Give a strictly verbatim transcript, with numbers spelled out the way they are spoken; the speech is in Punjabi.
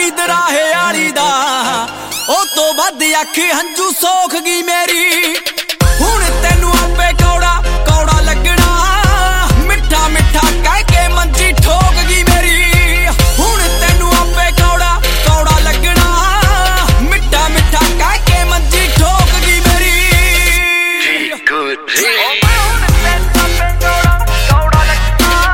ਨੀ ਦਰਾਹੇ ਵਾਲੀ ਦਾ, ਉਹ ਤੋਂ ਵੱਧ ਅੱਖ ਹੰਝੂ ਸੋਖ ਗਈ ਮੇਰੀ।